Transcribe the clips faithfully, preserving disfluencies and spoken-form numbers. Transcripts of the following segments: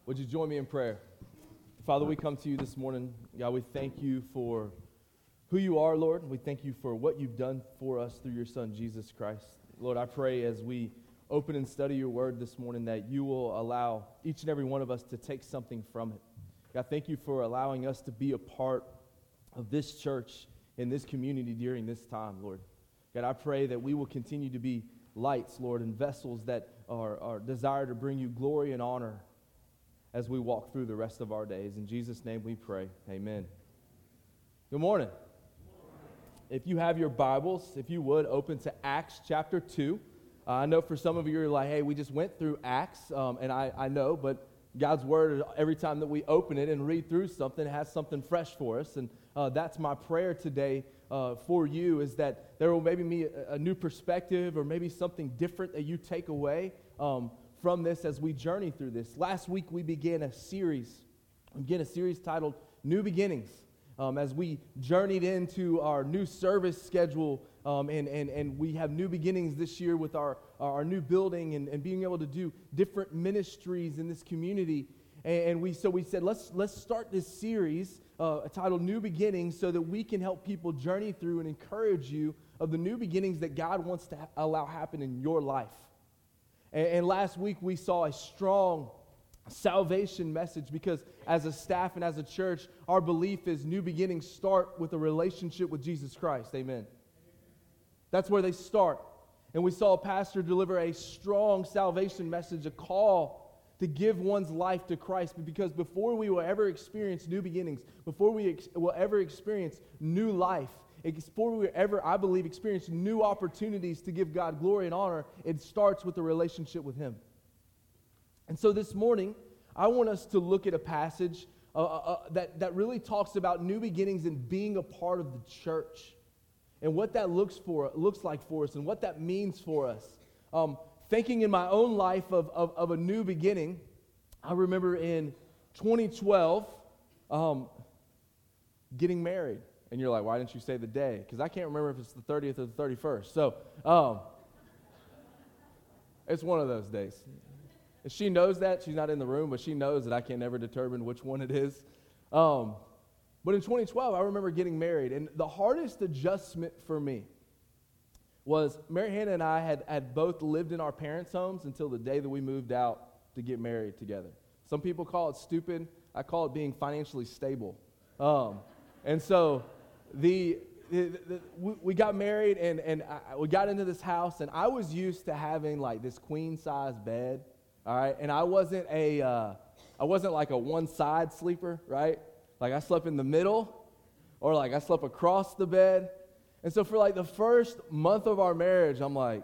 Would you join me in prayer? Father, we come to you this morning. God, we thank you for who you are, Lord. We thank you for what you've done for us through your Son, Jesus Christ. Lord, I pray as we open and study your word this morning that you will allow each and every one of us to take something from it. God, thank you for allowing us to be a part of this church in this community during this time, Lord. God, I pray that we will continue to be lights, Lord, and vessels that are, are desire to bring you glory and honor as we walk through the rest of our days. In Jesus' name we pray. Amen. Good morning. If you have your Bibles, if you would, open to Acts chapter two. Uh, I know for some of you are like, hey, we just went through Acts, um, and I, I know, but God's Word, every time that we open it and read through something, it has something fresh for us, and uh, that's my prayer today uh, for you, is that there will maybe be a, a new perspective or maybe something different that you take away um, from this as we journey through this. Last week we began a series, we began a series titled New Beginnings, um, as we journeyed into our new service schedule, um, and, and, and we have new beginnings this year with our, our new building and, and being able to do different ministries in this community. And, and we so we said, let's, let's start this series uh, titled New Beginnings so that we can help people journey through and encourage you of the new beginnings that God wants to ha- allow happen in your life. And, and last week we saw a strong salvation message because as a staff and as a church, our belief is new beginnings start with a relationship with Jesus Christ. Amen. That's where they start. And we saw a pastor deliver a strong salvation message, a call to give one's life to Christ. Because before we will ever experience new beginnings, before we ex- will ever experience new life, before we ever, I believe, experience new opportunities to give God glory and honor, it starts with a relationship with Him. And so this morning, I want us to look at a passage uh, uh, that, that really talks about new beginnings and being a part of the church and what that looks for looks like for us and what that means for us. Um, thinking in my own life of, of, of a new beginning, I remember in twenty twelve um, getting married. And you're like, why didn't you say the day? Because I can't remember if it's the thirtieth or the thirty-first. So um, it's one of those days. And she knows that. She's not in the room, but she knows that I can never determine which one it is. Um, but in twenty twelve, I remember getting married. And the hardest adjustment for me was Mary Hannah and I had, had both lived in our parents' homes until the day that we moved out to get married together. Some people call it stupid. I call it being financially stable. Um, and so the, the, the we, we got married, and, and I, we got into this house, and I was used to having like this queen-size bed. All right, and I wasn't a, uh, I wasn't like a one-side sleeper, right? Like I slept in the middle, or like I slept across the bed. And so for like the first month of our marriage, I'm like,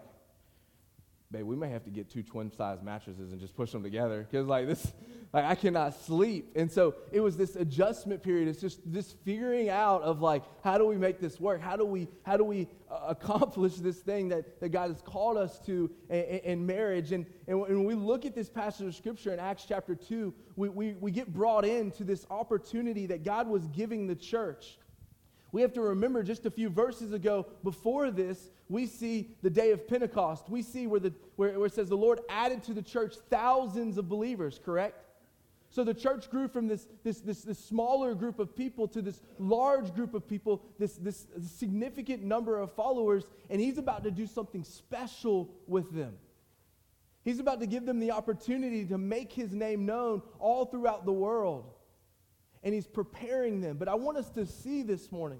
babe, we may have to get two twin-size mattresses and just push them together, because like this, like I cannot sleep. And so it was this adjustment period. It's just this figuring out of like, how do we make this work? How do we, how do we uh, accomplish this thing that, that God has called us to in, in marriage? And, and when we look at this passage of Scripture in Acts chapter two, we, we, we get brought into this opportunity that God was giving the church. We have to remember just a few verses ago, before this, we see the day of Pentecost. We see where, the, where, where it says the Lord added to the church thousands of believers, correct? So the church grew from this, this, this, this smaller group of people to this large group of people, this, this significant number of followers, and He's about to do something special with them. He's about to give them the opportunity to make His name known all throughout the world. And He's preparing them. But I want us to see this morning,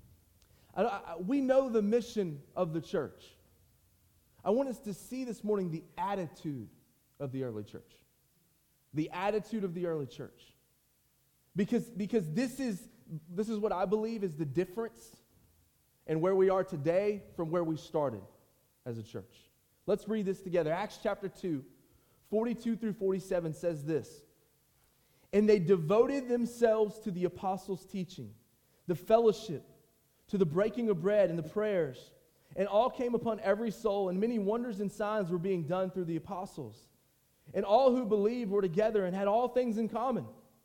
I, I, we know the mission of the church. I want us to see this morning the attitude of the early church. The attitude of the early church. Because, because this is, this is what I believe is the difference in where we are today from where we started as a church. Let's read this together. Acts chapter two, forty-two through forty-seven says this. And they devoted themselves to the apostles' teaching, the fellowship, to the breaking of bread and the prayers. And all came upon every soul, and many wonders and signs were being done through the apostles. And all who believed were together and had all things in common.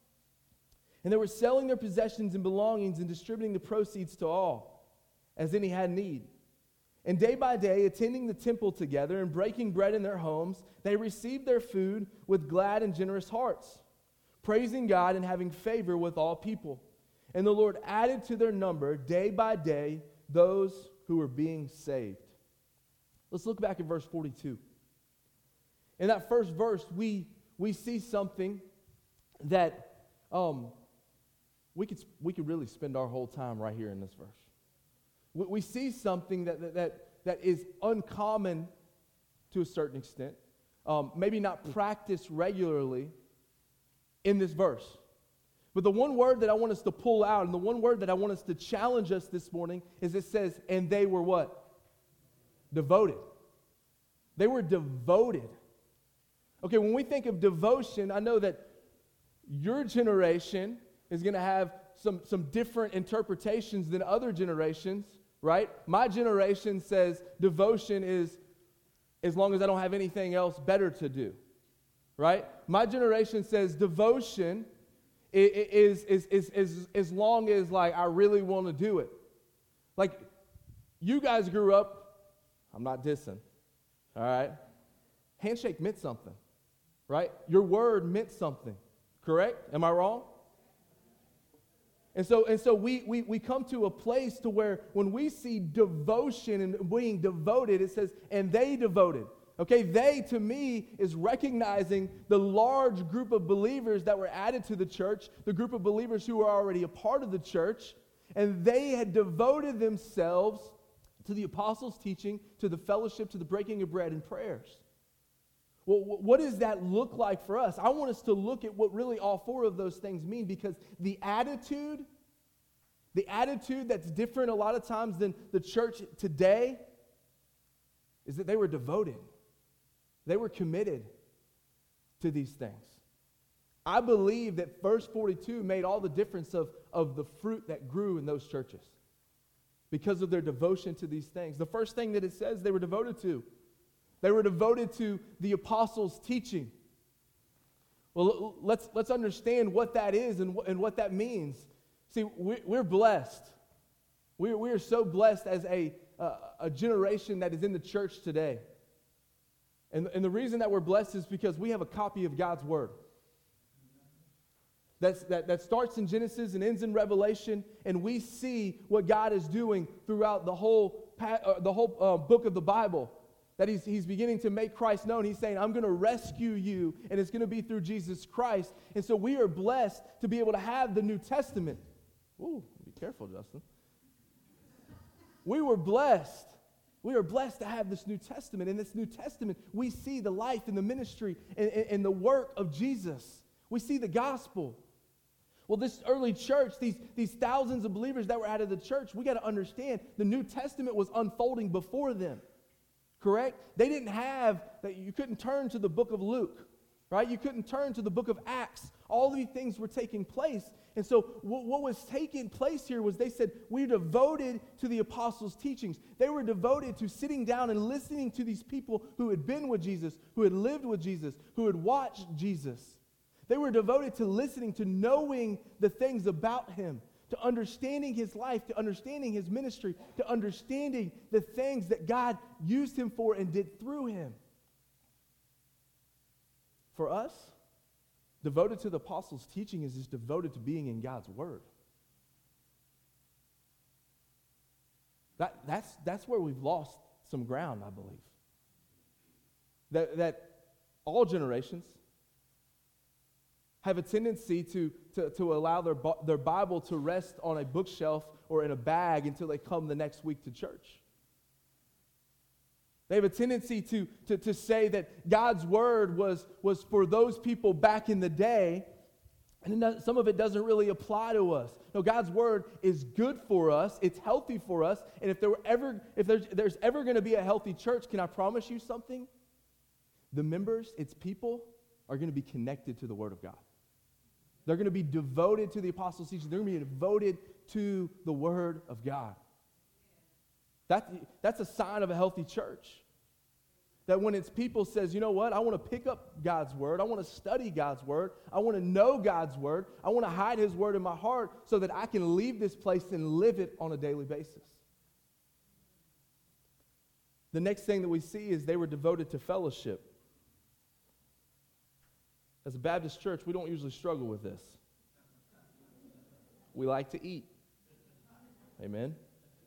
And they were selling their possessions and belongings and distributing the proceeds to all, as any had need. And day by day, attending the temple together and breaking bread in their homes, they received their food with glad and generous hearts, praising God and having favor with all people. And the Lord added to their number day by day those who were being saved. Let's look back at verse forty-two. In that first verse, we, we see something that um, we could we could really spend our whole time right here in this verse. We, we see something that, that, that, that is uncommon to a certain extent, um, maybe not practiced regularly in this verse. But the one word that I want us to pull out, and the one word that I want us to challenge us this morning, is it says, and they were what? Devoted. They were devoted. Okay, when we think of devotion, I know that your generation is going to have some, some different interpretations than other generations, right? My generation says devotion is as long as I don't have anything else better to do, right? My generation says devotion is, is, is, is as long as like I really want to do it. Like you guys grew up, I'm not dissing, all right? Handshake meant something, right? Your word meant something, correct? Am I wrong? And so, and so we, we, we come to a place to where when we see devotion and being devoted, it says, and they devoted. Okay, they to me is recognizing the large group of believers that were added to the church, the group of believers who were already a part of the church, and they had devoted themselves to the apostles' teaching, to the fellowship, to the breaking of bread and prayers. Well, what does that look like for us? I want us to look at what really all four of those things mean, because the attitude, the attitude that's different a lot of times than the church today is that they were devoted. They were committed to these things. I believe that verse forty-two made all the difference of, of the fruit that grew in those churches because of their devotion to these things. The first thing that it says they were devoted to, they were devoted to the apostles' teaching. Well, let's, let's understand what that is and, and what that means. See, we're, we're blessed. We're, we are so blessed as a, uh, a generation that is in the church today. And, and the reason that we're blessed is because we have a copy of God's Word. That's, that, that starts in Genesis and ends in Revelation, and we see what God is doing throughout the whole, uh, the whole uh, book of the Bible. That he's, he's beginning to make Christ known. He's saying, I'm going to rescue you, and it's going to be through Jesus Christ. And so we are blessed to be able to have the New Testament. Ooh, be careful, Justin. We were blessed. We are blessed to have this New Testament. In this New Testament, we see the life and the ministry and, and, and the work of Jesus. We see the gospel. Well, this early church, these, these thousands of believers that were out of the church, we got to understand the New Testament was unfolding before them. Correct? They didn't have, that you couldn't turn to the book of Luke, right? You couldn't turn to the book of Acts. All these things were taking place. And so what, what was taking place here was they said, we're devoted to the apostles' teachings. They were devoted to sitting down and listening to these people who had been with Jesus, who had lived with Jesus, who had watched Jesus. They were devoted to listening, to knowing the things about him, to understanding his life, to understanding his ministry, to understanding the things that God used him for and did through him. For us, devoted to the apostles' teaching is just devoted to being in God's Word. That, that's, that's where we've lost some ground, I believe. That, that all generations have a tendency to, to, to allow their, their Bible to rest on a bookshelf or in a bag until they come the next week to church. They have a tendency to, to, to say that God's Word was, was for those people back in the day, and it some of it doesn't really apply to us. No, God's Word is good for us, it's healthy for us, and if there were ever, if there's, there's ever going to be a healthy church, can I promise you something? The members, its people, are going to be connected to the Word of God. They're going to be devoted to the apostles' teaching. They're going to be devoted to the Word of God. That, that's a sign of a healthy church. That when its people says, you know what, I want to pick up God's Word. I want to study God's Word. I want to know God's Word. I want to hide His Word in my heart so that I can leave this place and live it on a daily basis. The next thing that we see is they were devoted to fellowship. As a Baptist church, we don't usually struggle with this. We like to eat. Amen.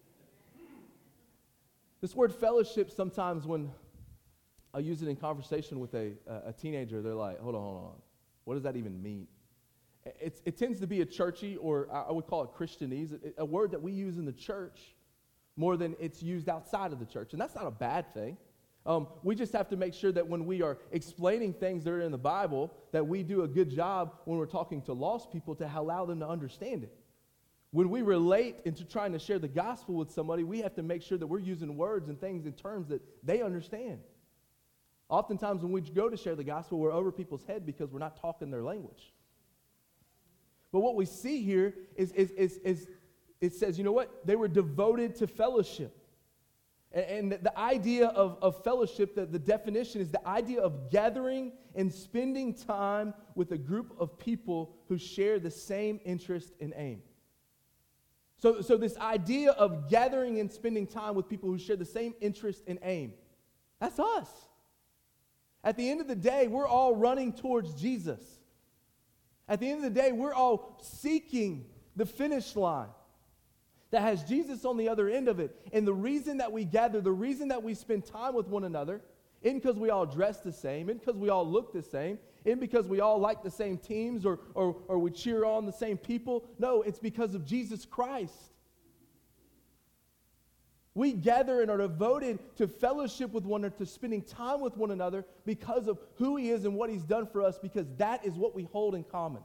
This word fellowship, sometimes when I use it in conversation with a, a teenager, they're like, hold on, hold on. What does that even mean? It's, it tends to be a churchy, or I would call it Christianese, a word that we use in the church more than it's used outside of the church. And that's not a bad thing. Um, we just have to make sure that when we are explaining things that are in the Bible, that we do a good job when we're talking to lost people to allow them to understand it. When we relate into trying to share the gospel with somebody, we have to make sure that we're using words and things in terms that they understand. Oftentimes when we go to share the gospel, we're over people's head because we're not talking their language. But what we see here is, is, is, is it says, you know what? They were devoted to fellowship. And, and the idea of, of fellowship, the, the definition is the idea of gathering and spending time with a group of people who share the same interest and aim. So, so this idea of gathering and spending time with people who share the same interest and aim, that's us. At the end of the day, we're all running towards Jesus. At the end of the day, we're all seeking the finish line that has Jesus on the other end of it. And the reason that we gather, the reason that we spend time with one another, isn't because we all dress the same, isn't because we all look the same, isn't because we all like the same teams or, or, or we cheer on the same people. No, it's because of Jesus Christ. We gather and are devoted to fellowship with one another, to spending time with one another because of who He is and what He's done for us, because that is what we hold in common.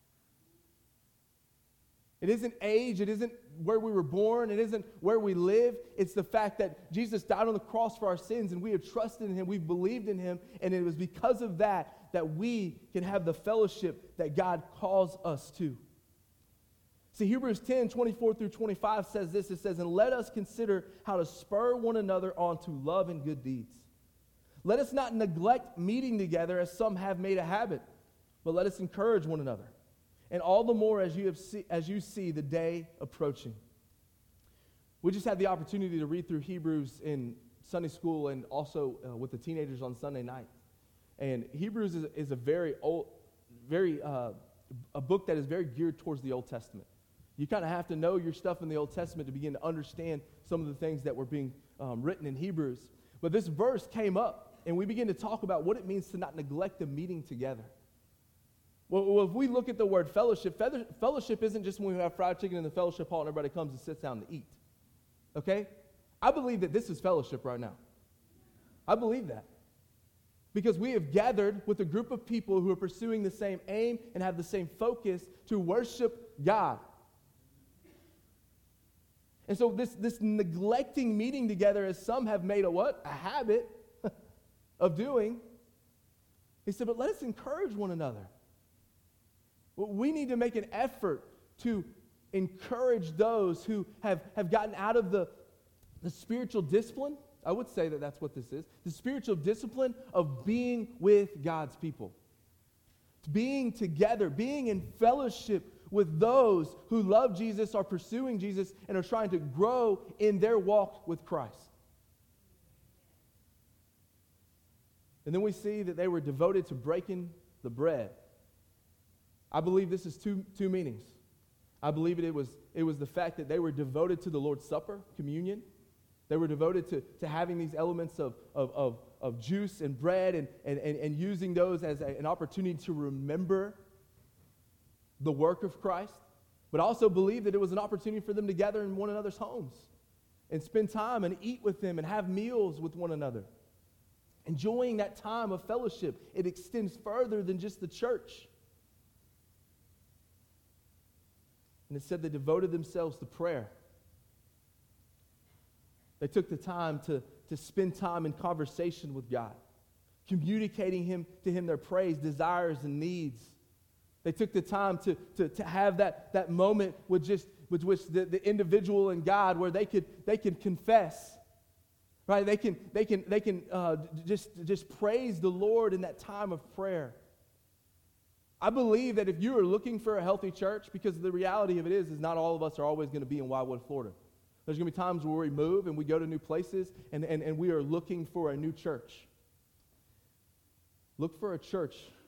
It isn't age, it isn't where we were born, it isn't where we live. It's the fact that Jesus died on the cross for our sins and we have trusted in Him, we've believed in Him, and it was because of that that we can have the fellowship that God calls us to. See, Hebrews ten, twenty-four through twenty-five says this. It says, and let us consider how to spur one another on to love and good deeds. Let us not neglect meeting together as some have made a habit, but let us encourage one another. And all the more as you have see, as you see the day approaching. We just had the opportunity to read through Hebrews in Sunday school and also uh, with the teenagers on Sunday night. And Hebrews is, is a very old, very uh, a book that is very geared towards the Old Testament. You kind of have to know your stuff in the Old Testament to begin to understand some of the things that were being um, written in Hebrews. But this verse came up, and we begin to talk about what it means to not neglect the meeting together. Well, if we look at the word fellowship, fellowship isn't just when we have fried chicken in the fellowship hall and everybody comes and sits down to eat. Okay? I believe that this is fellowship right now. I believe that. Because we have gathered with a group of people who are pursuing the same aim and have the same focus to worship God. And so this, this neglecting meeting together, as some have made a what? A habit of doing. He said, but let us encourage one another. We need to make an effort to encourage those who have, have gotten out of the, the spiritual discipline. I would say that that's what this is. The spiritual discipline of being with God's people. Being together, being in fellowship with those who love Jesus, are pursuing Jesus, and are trying to grow in their walk with Christ. And then we see that they were devoted to breaking the bread. I believe this is two, two meanings. I believe it, it, was, it was the fact that they were devoted to the Lord's Supper, communion. They were devoted to, to having these elements of, of, of, of juice and bread and, and, and, and using those as a, an opportunity to remember the work of Christ. But I also believe that it was an opportunity for them to gather in one another's homes and spend time and eat with them and have meals with one another. Enjoying that time of fellowship. It extends further than just the church. And it said they devoted themselves to prayer. They took the time to, to spend time in conversation with God, communicating him to him their praise, desires, and needs. They took the time to, to, to have that, that moment with just with which the, the individual and God, where they could they can confess, right? They can they can they can uh, just just praise the Lord in that time of prayer. I believe that if you are looking for a healthy church, because the reality of it is, is not all of us are always going to be in Wildwood, Florida. There's going to be times where we move and we go to new places and, and, and we are looking for a new church. Look for a church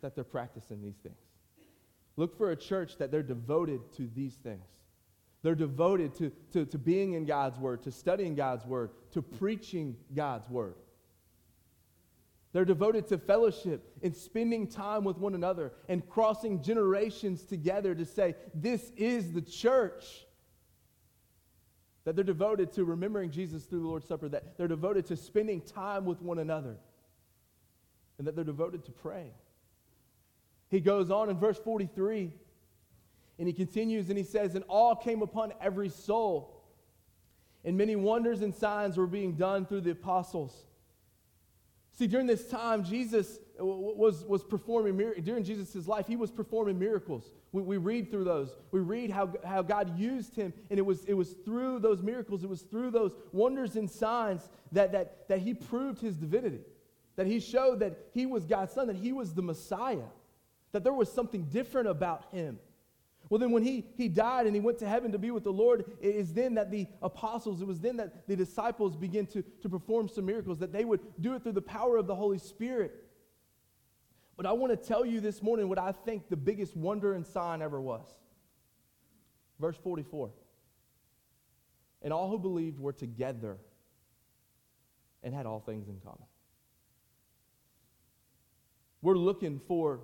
that they're practicing these things. Look for a church that they're devoted to these things. They're devoted to, to, to being in God's Word, to studying God's Word, to preaching God's Word. They're devoted to fellowship and spending time with one another and crossing generations together to say, this is the church. That they're devoted to remembering Jesus through the Lord's Supper, that they're devoted to spending time with one another, and that they're devoted to praying. He goes on in verse forty-three, and he continues and he says, and awe came upon every soul, and many wonders and signs were being done through the apostles. See, during this time, Jesus was, was performing, during Jesus' life, he was performing miracles. We, we read through those. We read how, how God used him, and it was, it was through those miracles, it was through those wonders and signs that, that, that he proved his divinity, that he showed that he was God's son, that he was the Messiah, that there was something different about him. Well, then when he, he died and he went to heaven to be with the Lord, it is then that the apostles, it was then that the disciples began to, to perform some miracles, that they would do it through the power of the Holy Spirit. But I want to tell you this morning what I think the biggest wonder and sign ever was. Verse forty-four. And all who believed were together and had all things in common. We're looking for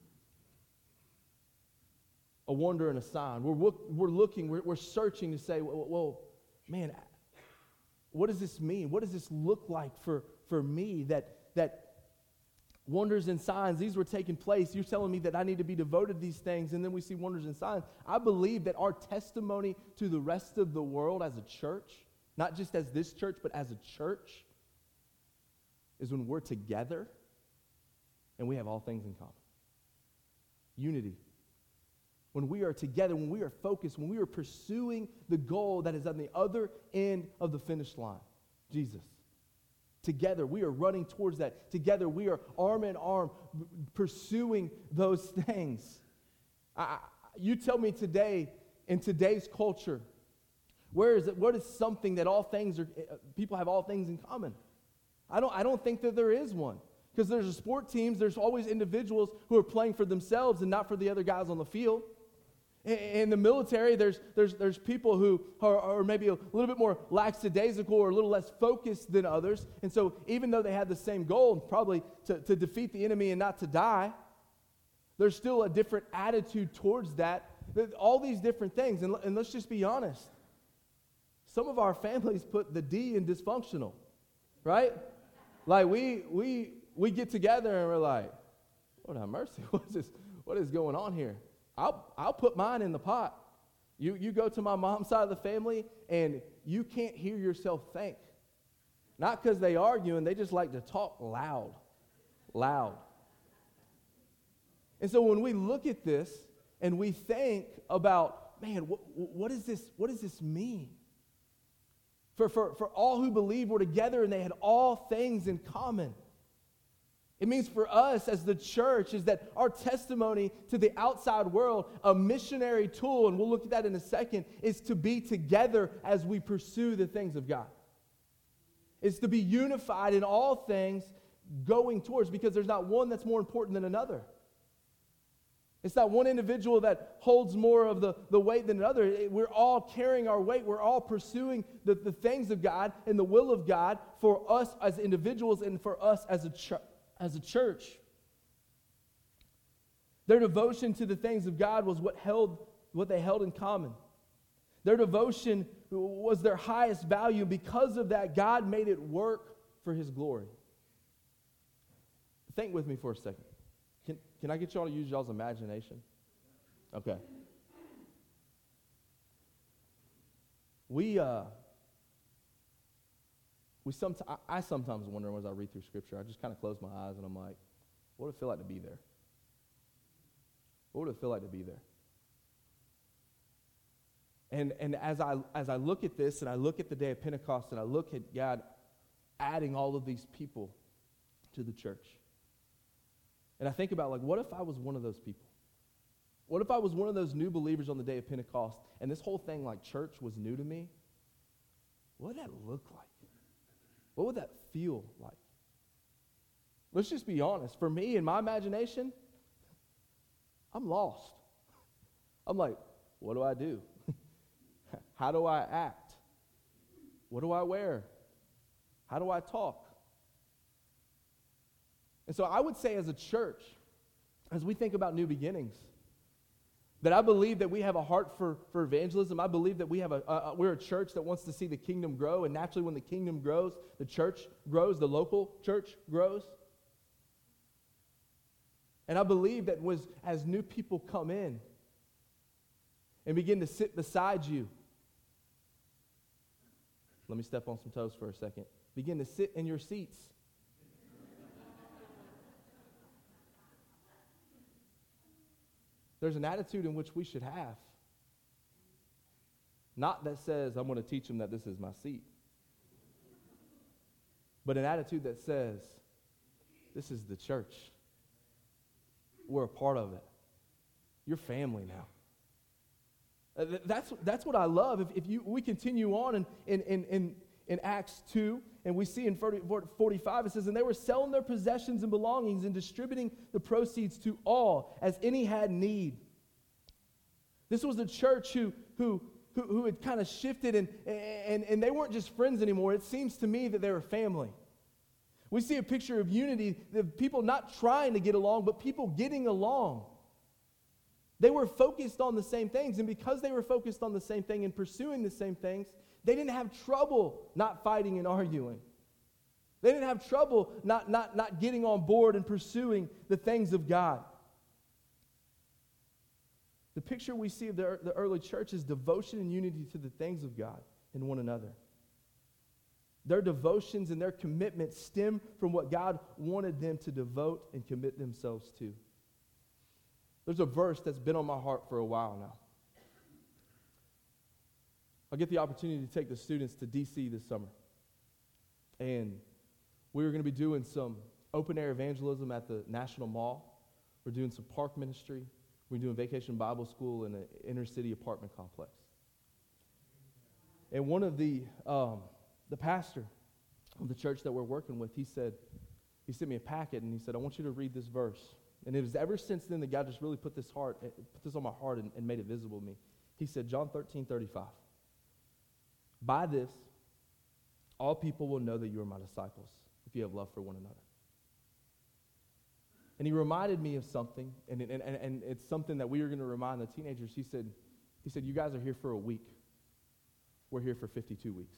a wonder and a sign. We're, we're looking, we're, we're searching to say, well, well, man, what does this mean? What does this look like for, for me? That, that wonders and signs, these were taking place. You're telling me that I need to be devoted to these things, and then we see wonders and signs. I believe that our testimony to the rest of the world as a church, not just as this church, but as a church, is when we're together and we have all things in common. Unity. When we are together, when we are focused, when we are pursuing the goal that is on the other end of the finish line, Jesus. Together, we are running towards that. Together, we are arm in arm pursuing those things. I, you tell me today, in today's culture, where is it? What is something that all things are? People have all things in common. I don't. I don't think that there is one. Because there's a sport teams, there's always individuals who are playing for themselves and not for the other guys on the field. In the military, there's, there's, there's people who are, are maybe a little bit more lackadaisical or a little less focused than others. And so even though they have the same goal, probably to, to defeat the enemy and not to die, there's still a different attitude towards that. All these different things. And, and let's just be honest. Some of our families put the D in dysfunctional, right? Like we we we get together and we're like, Lord have mercy, what is this? What is going on here? I'll I'll put mine in the pot. You you go to my mom's side of the family and you can't hear yourself think. Not because they argue and they just like to talk loud. Loud. And so when we look at this and we think about, man, what, what is this, what does this mean? For, for, for all who believe were together and they had all things in common. It means for us as the church is that our testimony to the outside world, a missionary tool, and we'll look at that in a second, is to be together as we pursue the things of God. It's to be unified in all things going towards, because there's not one that's more important than another. It's not one individual that holds more of the, the weight than another. It, we're all carrying our weight. We're all pursuing the, the things of God and the will of God for us as individuals and for us as a, ch- as a church. Their devotion to the things of God was what held what they held in common. Their devotion was their highest value. Because of that, God made it work for His glory. Think with me for a second. Can, can I get y'all to use y'all's imagination? Okay. We, uh, we sometimes, I, I sometimes wonder as I read through Scripture, I just kind of close my eyes and I'm like, what would it feel like to be there? What would it feel like to be there? And and as I as I look at this and I look at the day of Pentecost and I look at God adding all of these people to the church. And I think about, like, what if I was one of those people? What if I was one of those new believers on the day of Pentecost and this whole thing, like church, was new to me? What would that look like? What would that feel like? Let's just be honest. For me, in my imagination, I'm lost. I'm like, what do I do? How do I act? What do I wear? How do I talk? And so I would say as a church, as we think about new beginnings, that I believe that we have a heart for, for evangelism. I believe that we have a, a we're a church that wants to see the kingdom grow, and naturally when the kingdom grows, the church grows, the local church grows. And I believe that was, as new people come in and begin to sit beside you, let me step on some toes for a second, begin to sit in your seats. There's an attitude in which we should have. Not that says, I'm going to teach them that this is my seat. But an attitude that says, this is the church. We're a part of it. You're family now. Uh, that's, that's what I love. If, if you we continue on in, in, in, in, in Acts two, and we see in forty-five, it says, and they were selling their possessions and belongings and distributing the proceeds to all as any had need. This was a church who, who, who, who had kind of shifted, and, and, and they weren't just friends anymore. It seems to me that they were family. We see a picture of unity, the people not trying to get along, but people getting along. They were focused on the same things, and because they were focused on the same thing and pursuing the same things, they didn't have trouble not fighting and arguing. They didn't have trouble not, not, not getting on board and pursuing the things of God. The picture we see of the, the early church is devotion and unity to the things of God and one another. Their devotions and their commitments stem from what God wanted them to devote and commit themselves to. There's a verse that's been on my heart for a while now. I'll get the opportunity to take the students to D C this summer. And we were going to be doing some open-air evangelism at the National Mall. We're doing some park ministry. We're doing Vacation Bible School in an inner-city apartment complex. And one of the, um, the pastor of the church that we're working with, he said, he sent me a packet, and he said, I want you to read this verse. And it was ever since then that God just really put this heart, put this on my heart and, and made it visible to me. He said, John thirteen thirty-five. By this, all people will know that you are my disciples, if you have love for one another. And he reminded me of something, and, and, and, and it's something that we are going to remind the teenagers. He said, he said, you guys are here for a week. We're here for fifty-two weeks.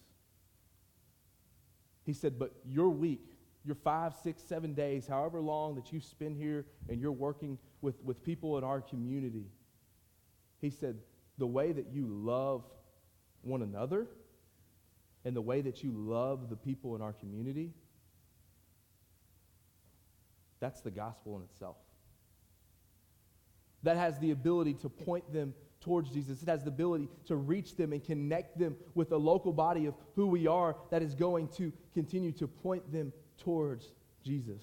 He said, but your week, your five, six, seven days, however long that you spend here and you're working with, with people in our community, he said, the way that you love one another and the way that you love the people in our community, that's the gospel in itself. That has the ability to point them towards Jesus. It has the ability to reach them and connect them with a local body of who we are that is going to continue to point them towards Jesus.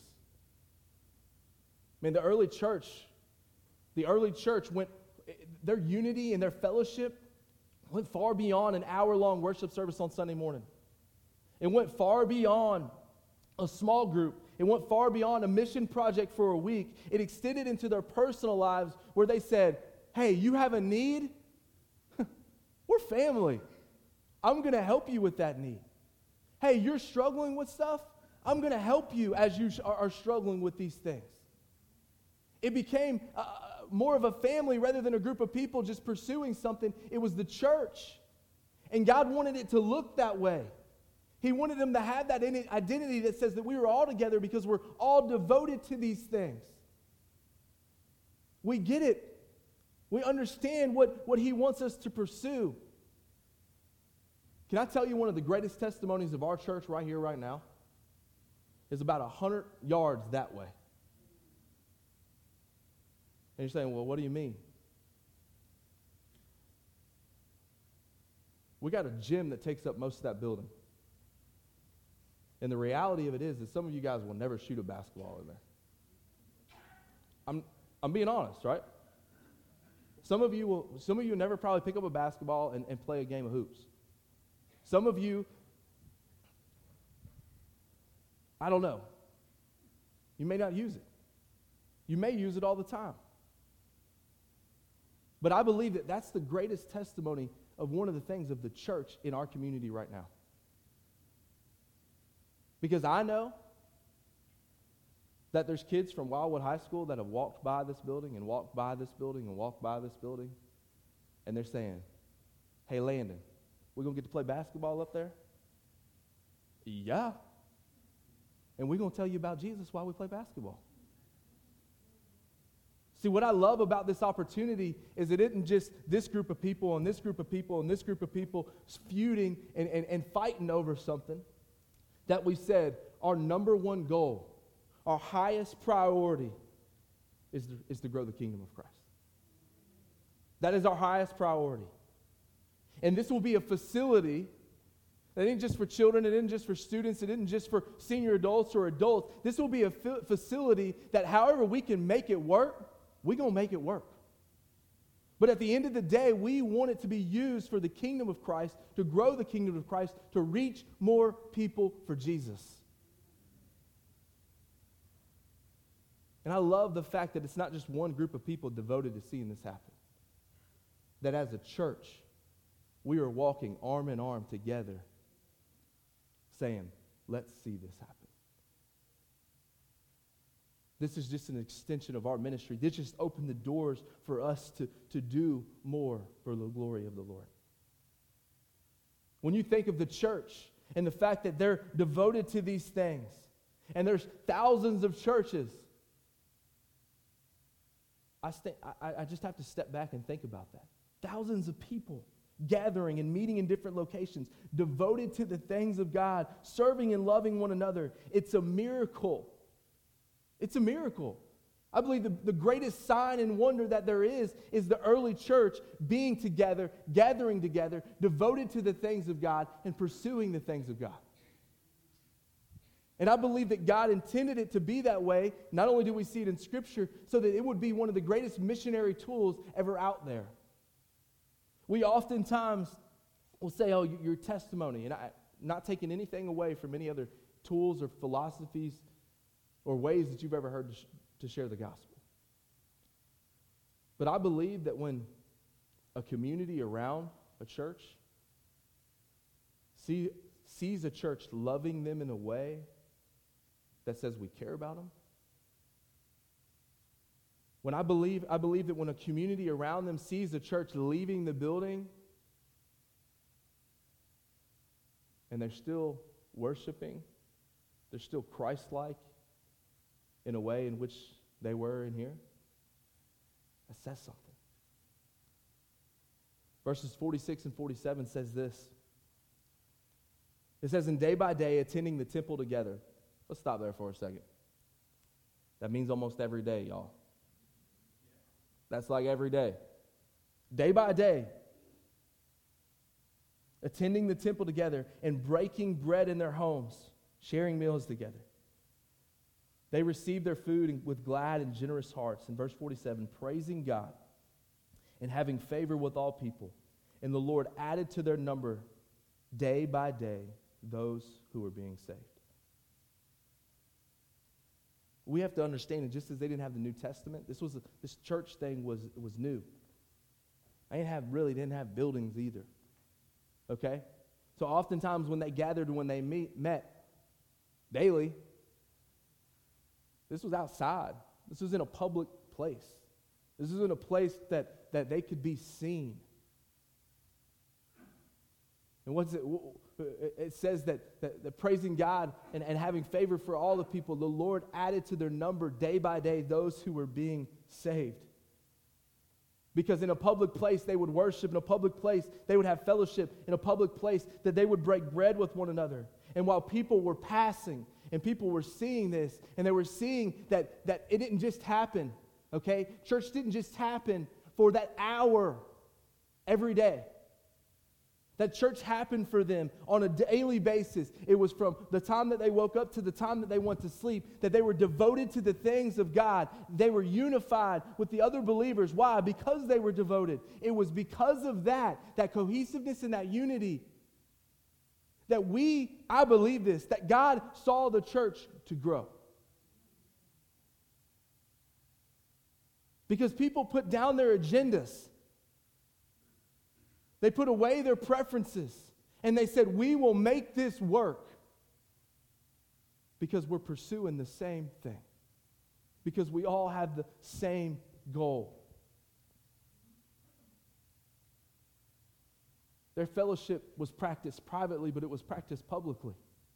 Man, the early church, the early church went, their unity and their fellowship went far beyond an hour-long worship service on Sunday morning. It went far beyond a small group. It went far beyond a mission project for a week. It extended into their personal lives where they said, hey, you have a need? We're family. I'm going to help you with that need. Hey, you're struggling with stuff? I'm going to help you as you are, are struggling with these things. It became uh, more of a family rather than a group of people just pursuing something. It was the church. And God wanted it to look that way. He wanted them to have that identity that says that we were all together because we're all devoted to these things. We get it. We understand what, what He wants us to pursue. Can I tell you one of the greatest testimonies of our church right here, right now? Is about one hundred yards that way. And you're saying, well, what do you mean? We got a gym that takes up most of that building. And the reality of it is that some of you guys will never shoot a basketball in there. I'm I'm being honest, right? Some of you will some of you will never probably pick up a basketball and, and play a game of hoops. Some of you, I don't know. You may not use it. You may use it all the time. But I believe that that's the greatest testimony of one of the things of the church in our community right now. Because I know that there's kids from Wildwood High School that have walked by this building and walked by this building and walked by this building, and they're saying, hey, Landon, we're going to get to play basketball up there? Yeah. And we're going to tell you about Jesus while we play basketball. See, what I love about this opportunity is it isn't just this group of people and this group of people and this group of people feuding and, and, and fighting over something. That we said our number one goal, our highest priority is to, is to grow the kingdom of Christ. That is our highest priority. And this will be a facility that isn't just for children, it isn't just for students, it isn't just for senior adults or adults. This will be a fa- facility that however we can make it work, we're going to make it work. But at the end of the day, we want it to be used for the kingdom of Christ, to grow the kingdom of Christ, to reach more people for Jesus. And I love the fact that it's not just one group of people devoted to seeing this happen. That as a church, we are walking arm in arm together, saying, let's see this happen. This is just an extension of our ministry. This just opened the doors for us to, to do more for the glory of the Lord. When you think of the church and the fact that they're devoted to these things, and there's thousands of churches, I, st- I, I just have to step back and think about that. Thousands of people gathering and meeting in different locations, devoted to the things of God, serving and loving one another. It's a miracle. It's a miracle. I believe the, the greatest sign and wonder that there is is the early church being together, gathering together, devoted to the things of God and pursuing the things of God. And I believe that God intended it to be that way. Not only do we see it in Scripture, so that it would be one of the greatest missionary tools ever out there. We oftentimes will say, oh, your testimony, and I'm not taking anything away from any other tools or philosophies or ways that you've ever heard to, sh- to share the gospel. But I believe that when a community around a church see, sees a church loving them in a way that says we care about them, when I believe, I believe that when a community around them sees a church leaving the building and they're still worshiping, they're still Christ-like in a way in which they were in here, that says something. Verses forty-six and forty-seven says this. It says, and day by day attending the temple together. Let's stop there for a second. That means almost every day, y'all. That's like every day. Day by day. Attending the temple together and breaking bread in their homes, sharing meals together. They received their food with glad and generous hearts. In verse forty-seven, praising God and having favor with all people. And the Lord added to their number day by day those who were being saved. We have to understand that just as they didn't have the New Testament, this was a, this church thing was, was new. I didn't have really didn't have buildings either. Okay? So oftentimes when they gathered and when they meet, met daily, this was outside. This was in a public place. This was in a place that, that they could be seen. And what's it? It says that, that, that praising God and, and having favor for all the people, the Lord added to their number day by day those who were being saved. Because in a public place they would worship, in a public place they would have fellowship, in a public place that they would break bread with one another. And while people were passing and people were seeing this, and they were seeing that, that it didn't just happen, okay? Church didn't just happen for that hour every day. That church happened for them on a daily basis. It was from the time that they woke up to the time that they went to sleep, that they were devoted to the things of God. They were unified with the other believers. Why? Because they were devoted. It was because of that, that cohesiveness and that unity, that we, I believe this, that God saw the church to grow. Because people put down their agendas They put away their preferences, and they said, we will make this work because we're pursuing the same thing, because we all have the same goal. Their fellowship was practiced privately, but it was practiced publicly.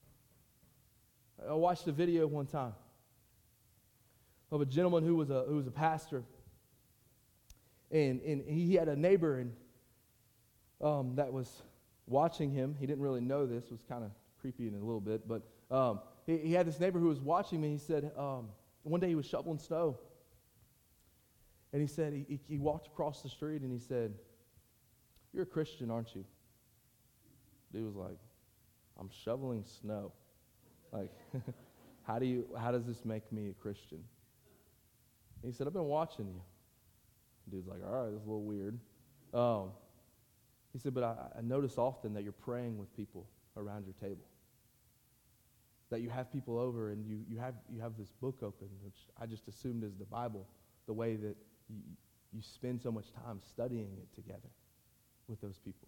I watched a video one time of a gentleman who was a who was a pastor, and, and he had a neighbor and um, that was watching him. He didn't really know this. It was kind of creepy in a little bit, but um, he, he had this neighbor who was watching me. He said, um, one day he was shoveling snow, and he said, he, he walked across the street, and he said, "You're a Christian, aren't you?" Dude was like, "I'm shoveling snow. Like, how do you, how does this make me a Christian?" And he said, "I've been watching you." Dude's like, "All right, that's a little weird." Um, he said, "But I, I notice often that you're praying with people around your table. That you have people over and you, you have you have this book open, which I just assumed is the Bible, the way that you, you spend so much time studying it together with those people."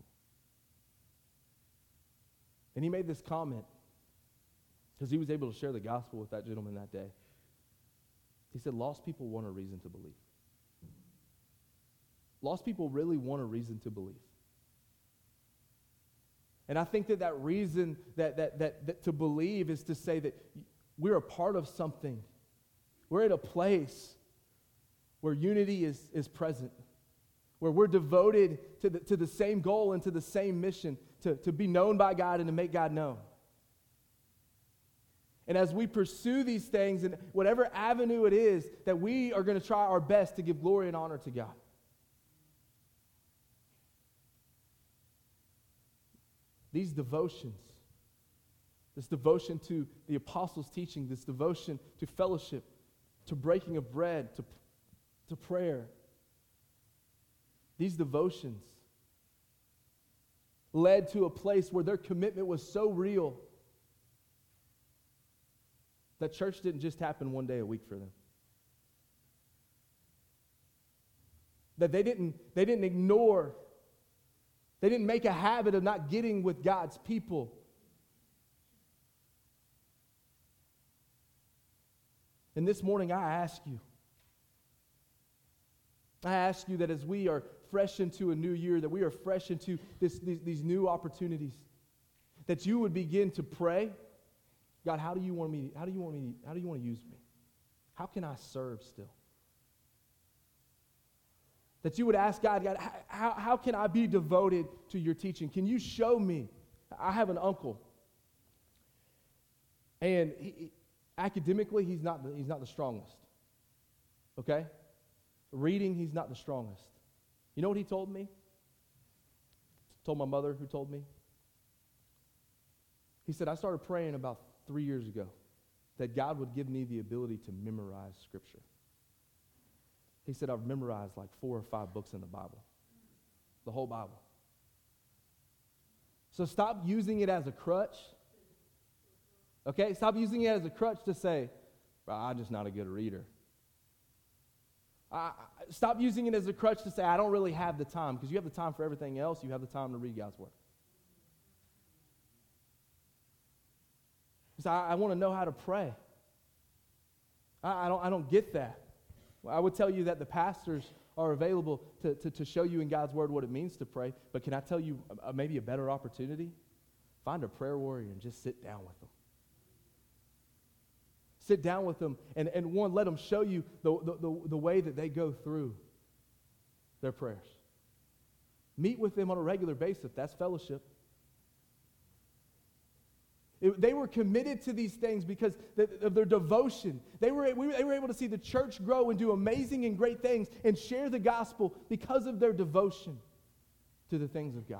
And he made this comment because he was able to share the gospel with that gentleman that day. He said, lost people want a reason to believe. Lost people really want a reason to believe. And I think that that reason that, that, that, that to believe is to say that we're a part of something. We're at a place where unity is, is present, where we're devoted to the, to the same goal and to the same mission, to, to be known by God and to make God known. And as we pursue these things, in whatever avenue it is, that we are going to try our best to give glory and honor to God. These devotions, this devotion to the apostles' teaching, this devotion to fellowship, to breaking of bread, to, to prayer, these devotions led to a place where their commitment was so real that church didn't just happen one day a week for them. That they didn't, they didn't ignore, they didn't make a habit of not getting with God's people. And this morning I ask you, I ask you that as we are fresh into a new year, that we are fresh into this, these, these new opportunities, that you would begin to pray, God, how do you want me, how do you want me, how do you want to use me? How can I serve still? That you would ask God, God, how, how can I be devoted to your teaching? Can you show me? I have an uncle, and he, he, academically, he's not the, he's not the strongest. Okay? Reading, he's not the strongest. You know what he told me? Told my mother, who told me? He said, I started praying about three years ago that God would give me the ability to memorize Scripture. He said, I've memorized like four or five books in the Bible, the whole Bible. So stop using it as a crutch. Okay? Stop using it as a crutch to say, well, I'm just not a good reader. I, stop using it as a crutch to say, I don't really have the time, because you have the time for everything else. You have the time to read God's Word. So I, I want to know how to pray. I, I don't I don't get that. I would tell you that the pastors are available to, to, to show you in God's Word what it means to pray, but can I tell you a, a, maybe a better opportunity? Find a prayer warrior and just sit down with them. Sit down with them, and, and one, let them show you the, the, the, the way that they go through their prayers. Meet with them on a regular basis. That's fellowship. It, they were committed to these things because of their devotion. They were, we, they were able to see the church grow and do amazing and great things and share the gospel because of their devotion to the things of God.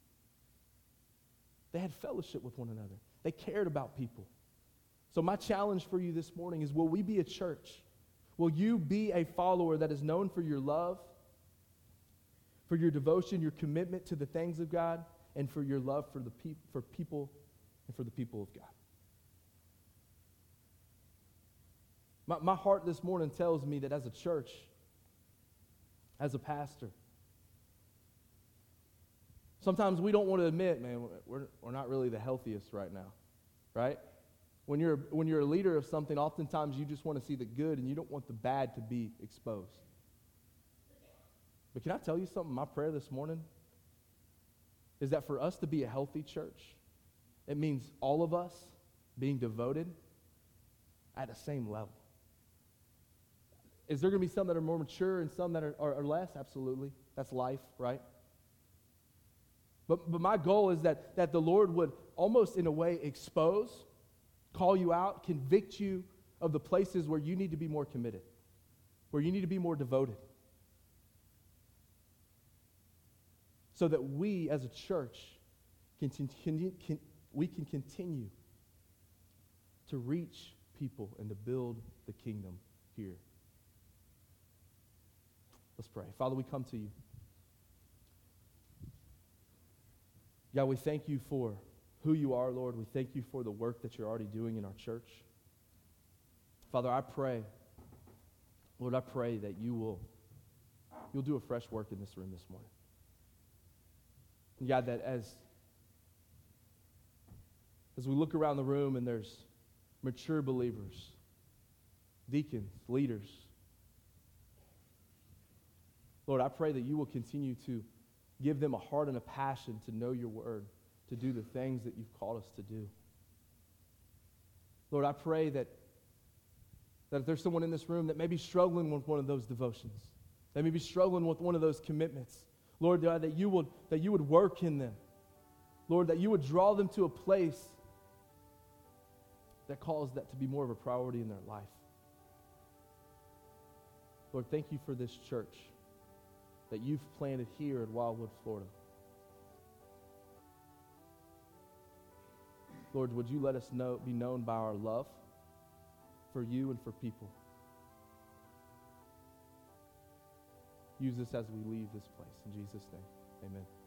They had fellowship with one another. They cared about people. So my challenge for you this morning is, will we be a church? Will you be a follower that is known for your love, for your devotion, your commitment to the things of God, and for your love for the pe- for people and for the people of God? My, my heart this morning tells me that as a church, as a pastor, Sometimes we don't want to admit, man, we're, we're not really the healthiest right now, right? When you're, when you're a leader of something, oftentimes you just want to see the good and you don't want the bad to be exposed. But can I tell you something? My prayer this morning is that for us to be a healthy church, it means all of us being devoted at the same level. Is there going to be some that are more mature and some that are, are, are less? Absolutely. That's life, right? But, but my goal is that, that the Lord would almost in a way expose, call you out, convict you of the places where you need to be more committed, where you need to be more devoted. So that we as a church can, can, can we can continue to reach people and to build the kingdom here. Let's pray. Father, we come to you. God, we thank you for who you are, Lord. We thank you for the work that you're already doing in our church. Father, I pray, Lord, I pray that you will you'll do a fresh work in this room this morning. And God, that as, as we look around the room and there's mature believers, deacons, leaders, Lord, I pray that you will continue to give them a heart and a passion to know your word, to do the things that you've called us to do. Lord, I pray that, that if there's someone in this room that may be struggling with one of those devotions, that may be struggling with one of those commitments, Lord, God, that you would, that you would work in them. Lord, that you would draw them to a place that calls that to be more of a priority in their life. Lord, thank you for this church that you've planted here in Wildwood, Florida. Lord, would you let us know, be known by our love for you and for people. Use this as we leave this place. In Jesus' name, amen.